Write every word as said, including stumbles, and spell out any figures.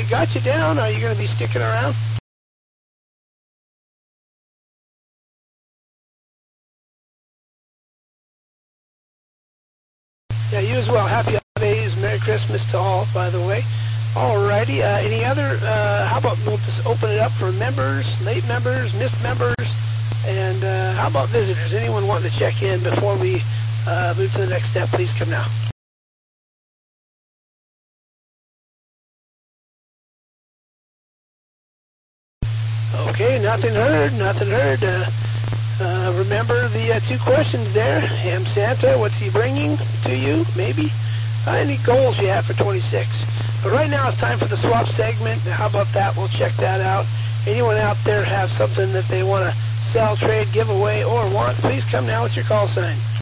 got you down. Are you going to be sticking around? Yeah, you as well. Happy holidays. Merry Christmas to all, by the way. Alrighty. Uh, any other, uh, how about we'll just open it up for members, late members, missed members, and uh, how about visitors? Anyone wanting to check in before we uh, move to the next step, please come now. Okay, nothing heard, nothing heard. Uh, uh, remember the uh, two questions there. Ham Santa, what's he bringing to you, maybe? Uh, any goals you have for twenty-six? But right now it's time for the swap segment. How about that? We'll check that out. Anyone out there have something that they want to sell, trade, give away, or want, please come now with your call sign.